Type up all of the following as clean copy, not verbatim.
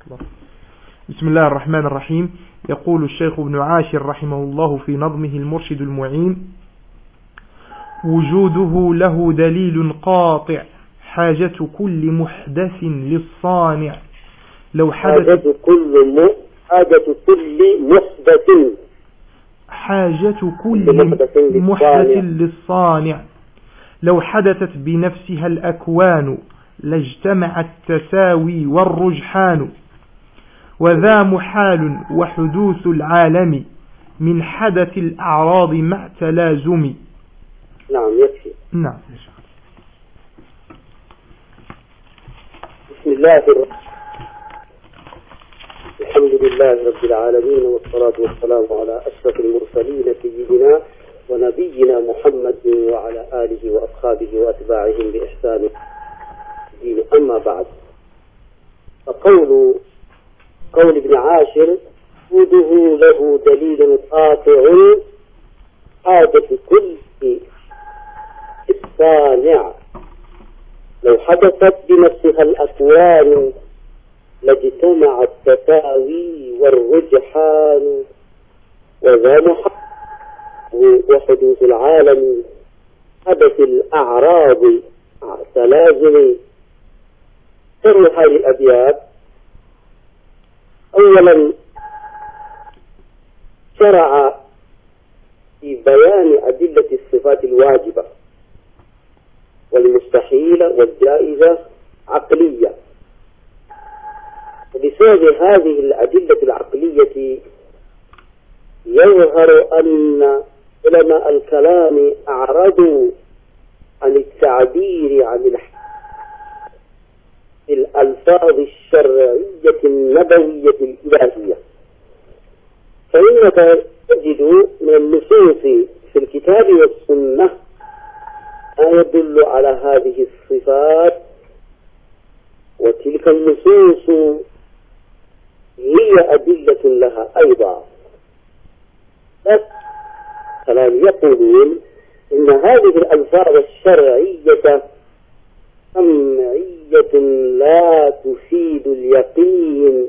الله. بسم الله الرحمن الرحيم. يقول الشيخ ابن عاشر رحمه الله في نظمه المرشد المعين: وجوده له دليل قاطع، حاجة كل محدث للصانع. لو حاجة كل محدث للصانع. لو حدثت بنفسها الأكوان لاجتمع التساوي والرجحان. وذا محال وحدوث العالم من حدث الأعراض مع تلازم. نعم يكفي. نعم. بسم الله الحمد لله رب العالمين، والصلاة والسلام على أشرف المرسلين سيدنا ونبينا محمد وعلى آله وأصحابه وأتباعهم بإحسان الدين. أما بعد، فقول ابن عاشر: وجوده له دليل قاطع، حاجة كل الصانع. لو حدثت بنفسها الأكوان لاجتمع التساوي والرجحان. وذا محال وحدوث العالم حدث الأعراض مع تلازم. شرح هذه الأبيات: أولا شرع في بيان أدلة الصفات الواجبة والمستحيلة والجائزة عقلية. وبسبب هذه الأدلة العقلية يظهر أن علماء الكلام أعرضوا عن التعبير عن الألفاظ الشرعية النبوية الإلهية. فإنك تجد من النصوص في الكتاب والسنة ما يدل على هذه الصفات، وتلك النصوص هي أدلة لها أيضا. كلام يقولون إن هذه الألفاظ الشرعية سمعية لا تفيد اليقين،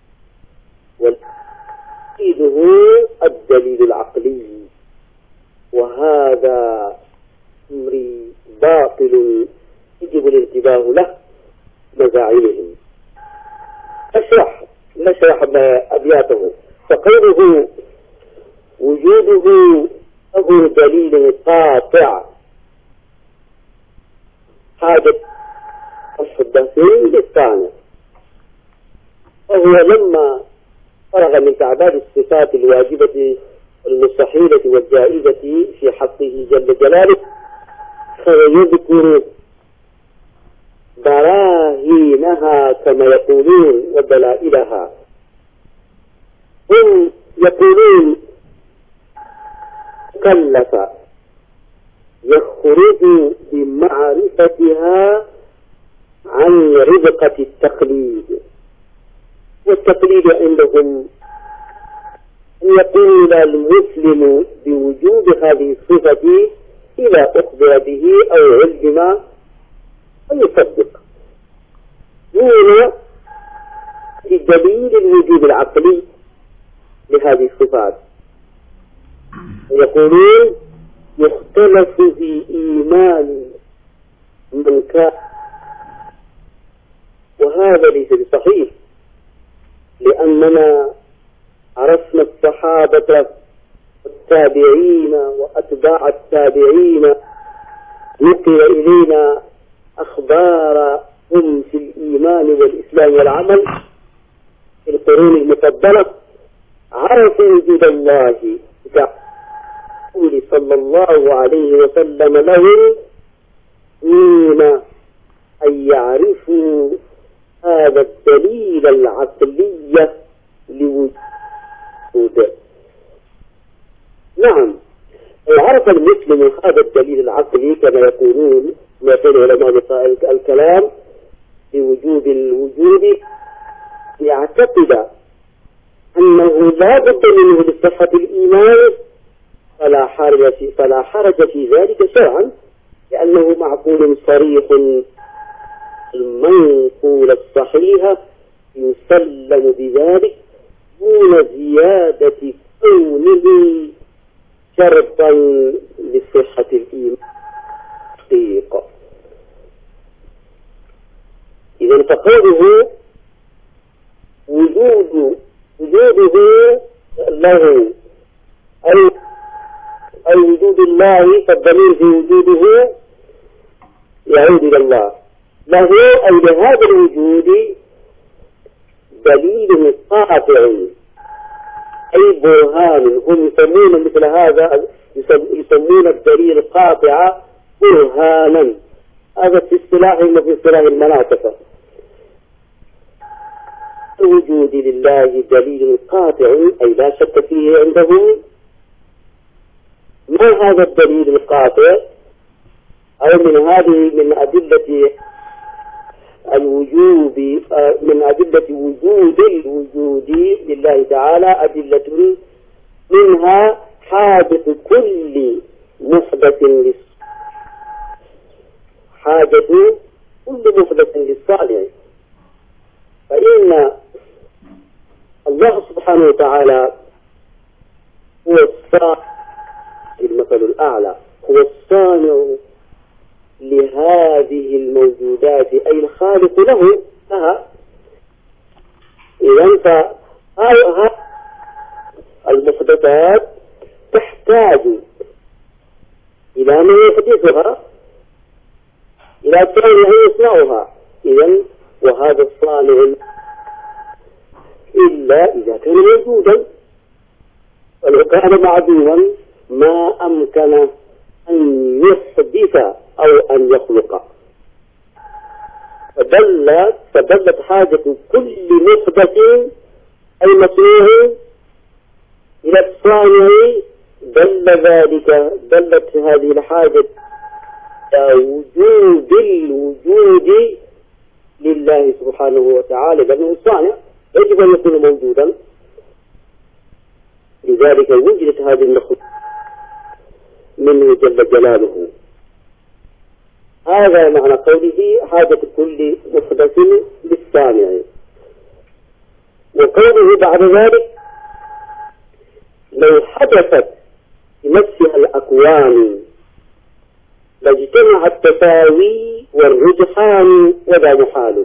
وتفيده الدليل العقلي، وهذا أمر باطل يجب الانتباه له مزاعمهم. نشرح أبياته. فقوله وجوده له دليل قاطع، حاجة الحدثين للصانع. وهو لما فرغ من تعداد الصفات الواجبة المستحيلة والجائزة في حقه جل جلاله، فيذكر براهينها كما يقولون ودلائلها. هم يقولون كلف يخرج بمعرفتها عن ربقة التقليد. والتقليد عندهم أن يقول المسلم بوجود هذه الصفة إذا أخبر به أو علم أن يصدق دون دليل الوجود العقلي لهذه الصفات. يقولون يختلف في إيمان من كان، وهذا ليس بصحيح، لأننا عرفنا الصحابة والتابعين وأتباع التابعين، نقل إلينا أخبارهم في الإيمان والإسلام والعمل في القرون المفضلة، عرفوا وجود الله رسول صلى الله عليه وسلم لهم دون أن يعرفوا هذا الدليل العقلي لوجوده. نعم، عرف المسلم هذا الدليل العقلي كما يقولون علماء الكلام بوجود الوجود، يعتقد أنه لا بد منه لصحة الإيمان، فلا حرج في ذلك شرعا، لأنه معقول صريح المنقول الصحيح يسلم بذلك دون زيادة كونه شرطا لصحة الإيمان حقيقة. إذا فقوله وجوده له أي وجود الله، فالضمير في وجوده يعود إلى الله، له أي لهذا الوجود دليل قاطع أي برهان. هم يسمون مثل هذا، يسمون الدليل القاطع برهانا. هذا في اصطلاحهم وفي اصطلاح المناطق. الوجود لله دليل قاطع أي لا شك فيه عندهم. ما هذا الدليل القاطع؟ أو من أدلة الوجود، من أدلة وجود الوجود لله تعالى أدلة منها حاجة كل محدث للصالح. فإن الله سبحانه وتعالى هو الصانع، المثل الأعلى، هو الصانع لهذه الموجودات أي الخالق لها. إذن فهذه المحدثات تحتاج إلى من يحدثها، إلى صانع يصنعها. إذن وهذا الصانع إلا إذا كان موجودا، ولو كان معدوما ما أمكن أن يحدث أو أن يخلق. فدلت حاجة كل محدث أي مصنوع إلى الصانع، دلت هذه الحاجة إلى وجود الوجود لله سبحانه وتعالى، لأنه الصانع يجب أن يكون موجودا. لذلك وجدت هذه المخلوقات منه جل جلاله. هذا معنى قوله حاجة كل محدث للصانع. وقوله بعد ذلك لو حدثت بنفسها الأكوان لاجتمع التساوي والرجحان ولا محال.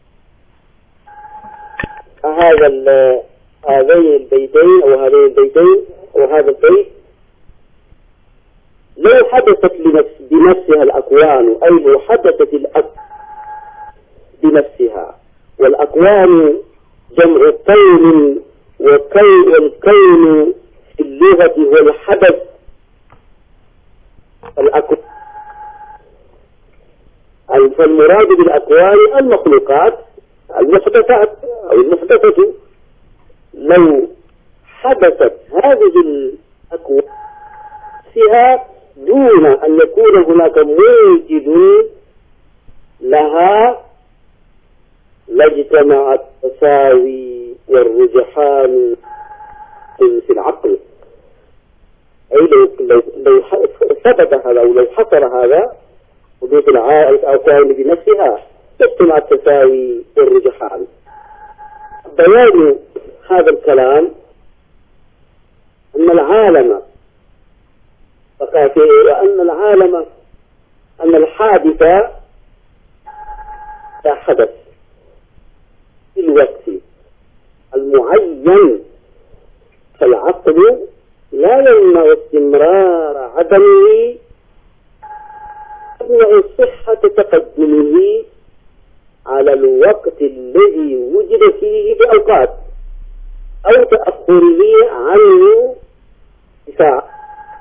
هذين البيتين أو هذين البيتين أو هذا البيت لو حدثت بنفسها الأكوان، أي لو حدثت بنفسها، والأكوان جمع كون، والكون في اللغة هو الحدث. فالمراد بالأكوان المخلوقات المحدثات أو المحدثة. لو حدثت هذه الأكوان فيها دون أن يكون هناك موجد لها لاجتمع التساوي والرجحان في العقل. أي لو ثبت هذا أو لو حصل هذا وجود الأكوان بنفسها تجتمع التساوي والرجحان. بيان هذا الكلام أن العالم أن الحادث لا حدث في الوقت المعين، فالعقل لا يمنع استمرار عدمه، يمنع صحة تقدمه على الوقت الذي وجد فيه بأوقات أو تأخره عنه بساعة.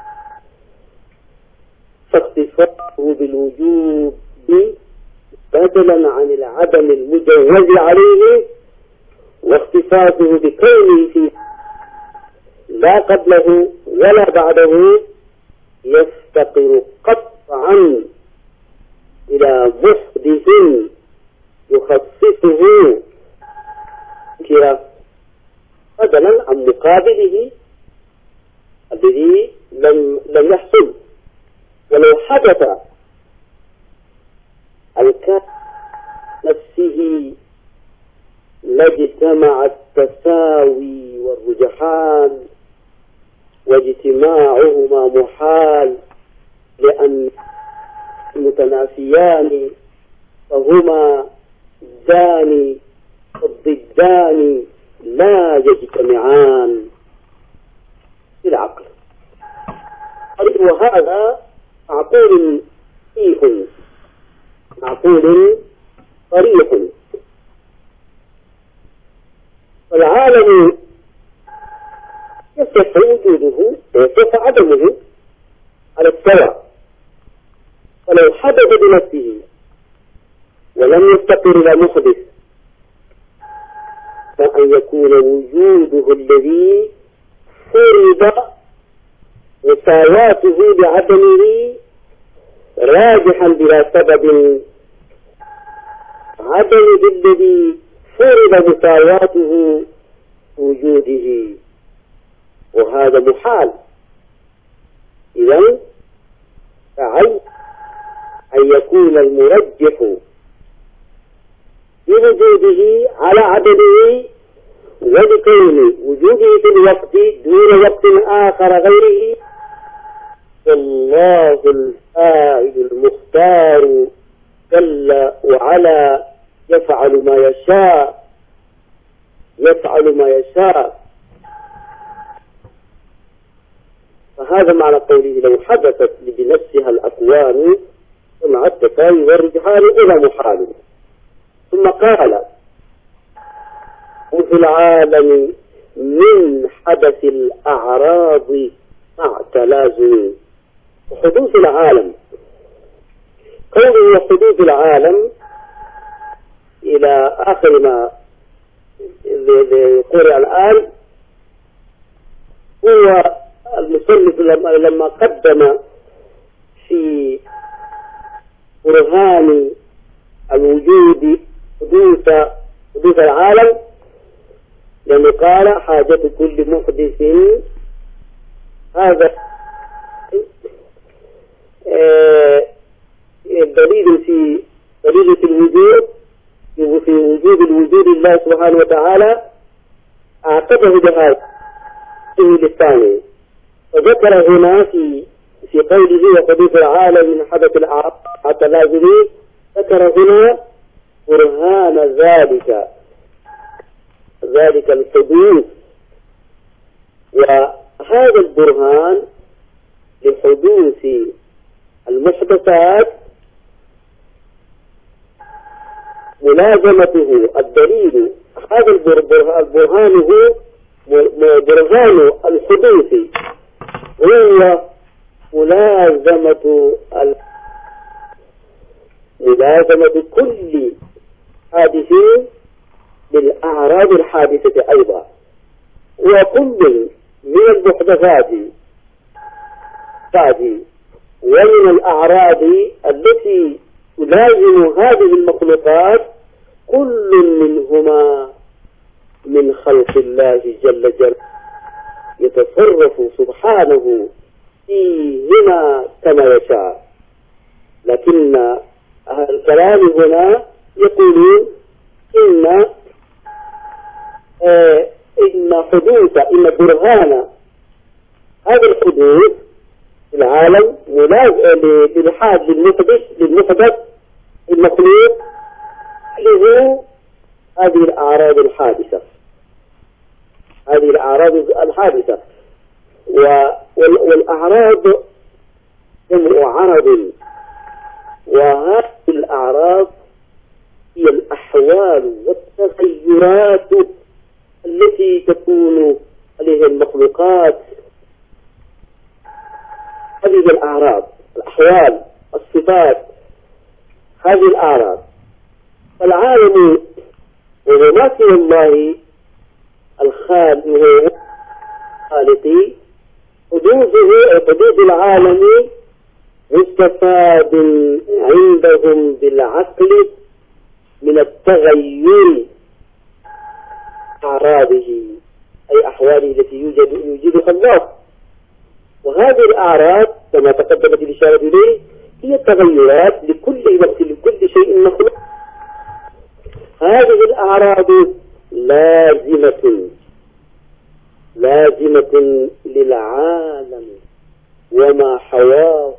فاختصاصه بالوجوب بدلا عن العدم المجوز عليه، واختصاصه بكونه فيه لا قبله ولا بعده، يفتقر قطعا إلى محدث يخصصه كرا بدلا عن مقابله الذي لم يحصل. ولو حدث الكائن نفسه لاجتمع التساوي والرجحان، واجتماعهما محال، لأن متنافيان فهما الضدان لا يجتمعان في العقل. وهذا معقول صريح. فالعالم يصح وجوده ويصح عدمه على السواء، فلو حدث بنفسه ولم يفتقر إلى محدث فأن يكون وجوده الذي فرض مساواته بعدمه راجحا بلا سبب عدمه الذي فرض مساواته وجوده، وهذا محال. إذن فعلى أن يكون المرجح بوجوده على عدمه، ولكون وجوده في الوقت دون وقت آخر غيره، والله الفاعل المختار جل وعلا يفعل ما يشاء. فهذا معنى قوله لو حدثت بنفسها الأكوان فمع التساوي والرجحان إلى محال. ثم قال وفي العالم من حدث الأعراض مع تلازم. وحدوث العالم، قوله حدوث العالم إلى آخر ما قرأ الآن، هو المصنف لما قدم في برهان الوجود حدوث العالم، لأنه قال حاجة كل محدث، هذا دليل في الوجود، في وجود الله سبحانه وتعالى، أعقبه بهذا الثاني. وذكر هنا في قوله وحدوث العالم من حدث التلازمي، ذكر هنا برهان ذلك الحدوث. وهذا البرهان لحدوث المحدثات ملازمته الدليل. هذا البرهان هو برهان الحدوث، هو ملازمة كل حادث بالأعراض الحادثة أيضا. وكل من المحدثات ومن الأعراض التي تلازم هذه المخلوقات كل منهما من خلق الله جل جلاله، يتصرف سبحانه فيهما كما يشاء. لكن أهل الكلام هنا يقولون إن برهان هذا الحدوث في العالم بالحاد للمحدث المخلوق له هذه الأعراض الحادثة. والأعراض جمع عرض، وهذه الأعراض هي الأحوال والتغيرات التي تكون عليها المخلوقات. هذه الأعراض، الأحوال، الصفات، هذه الأعراض. فالعالم وهو ما سوى الله الخالق حدوث العالم مستفاد عندهم بالعقل من التغير أعراضه، أي أحواله التي يوجدها الله. وهذه الأعراض كما تقدمت الإشارة إليه هي التغيرات لكل وقت لكل شيء مخلوق. هذه الأعراض لازمة للعالم وما حواه.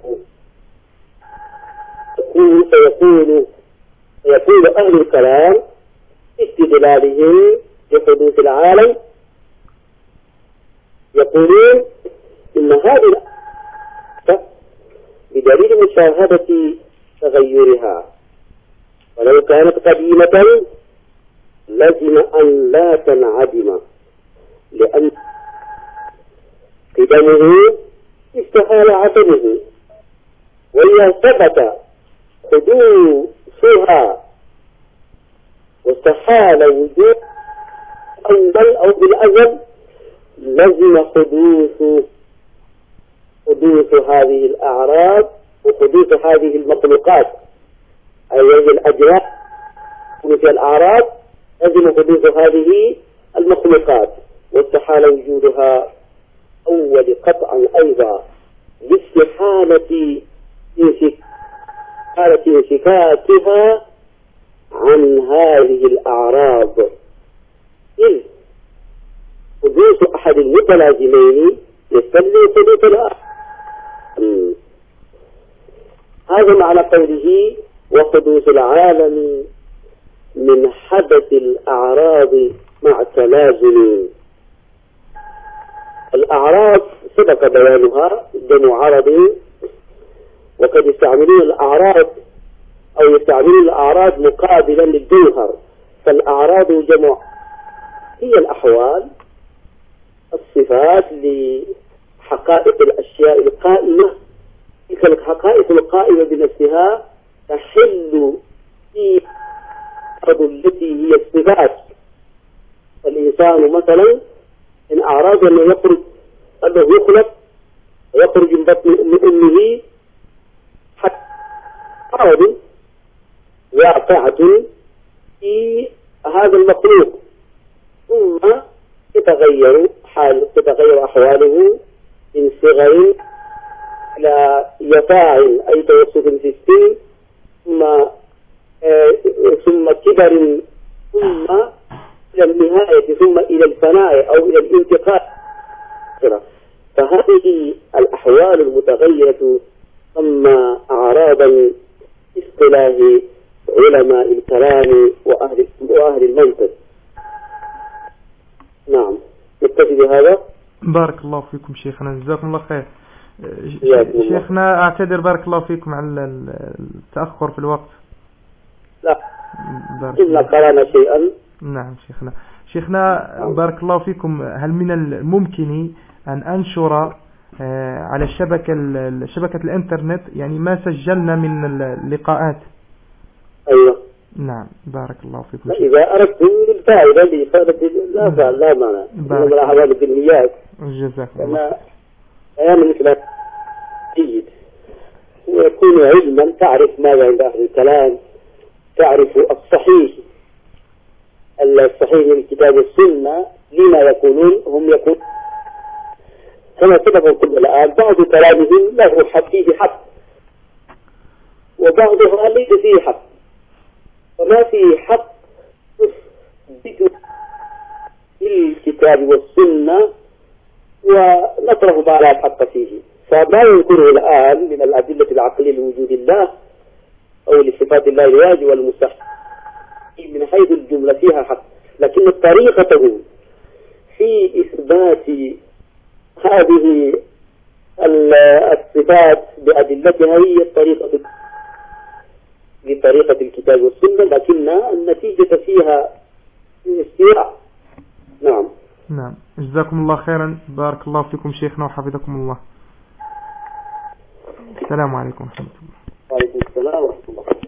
يقول أهل الكلام استدلالهم بحدوث العالم، يقولون إن هذه بدليل مشاهدة تغيرها، ولو كانت قديمة لازم أن لا تنعدم، لأن قدمه استحال عدمه، وإذا ثبت حدوثها واستحال وجود أول أو بالأزل لازم حدوث هذه الأعراض وحدوث هذه المخلوقات، أي هذه الأجراء حدوث الأعراض لازم حدوث هذه المخلوقات، واستحال وجودها أول قطعا أيضا لاستحالة انفكاكها عن هذه الأعراض، إذ حدوث أحد المتلازمين يستلزم حدوث الآخر. هذا معنى قوله وحدوث العالم من حدث الأعراض مع تلازم. الأعراض سبق بيانها جمع عرض، وقد يستعملون الأعراض مقابلا للجوهر، فالأعراض جمع هي الأحوال الصفات لحقائق الأشياء القائمة، تلك الحقائق القائمة بنفسها تحل في التي هي الصفات. الإنسان مثلا إن أعراض أنه يخلق ويخرج من بطن أمه حتى عرض واقعة في هذا المخلوق، ثم تتغير أحواله من صغر إلى يفاع أي توسط في السن، ثم كبر، ثم إلى النهاية، ثم إلى الفناء أو إلى الانتقال. فهذه الأحوال المتغيرة ثم أعراضا اصطلاح علماء الكلام وأهل المنطق. نعم، نكتفي بهذا. بارك الله فيكم شيخنا، جزاكم الله خير. شيخنا أعتذر بارك الله فيكم على التأخر في الوقت. لا، إلا قرانا شيئا. نعم شيخنا بارك الله فيكم، هل من الممكن أن أنشر على شبكة الإنترنت يعني ما سجلنا من اللقاءات؟ أيوة. نعم بارك الله فيكم. إذا أردتم للفائدة لا معنى، إنما الأعمال بالنيات. جزاكم الله. بيان مثل جيد، ويكون علما، تعرف ماذا عند أهل الكلام، تعرف الصحيح من الكتاب والسنة لما يقولون. هم يقول كما سبق كل الآن بعض كلامهم له فيه حق، وبعضها ليس فيه حق، وما فيه حق تثبت الكتاب والسنة ونطرح ما لا حق فيه. فما ينكره الآن من الأدلة العقلية لوجود الله أو لصفات الله الواجب والمستحيل من حيث الجملة فيها حق، لكن طريقته في إثبات هذه الصفات بأدلتها هي بطريقة الكتاب والسنة، لكن النتيجة فيها استواء. نعم جزاكم الله خيرا، بارك الله فيكم شيخنا وحفظكم الله. السلام عليكم ورحمة الله. وعليكم السلام ورحمة الله.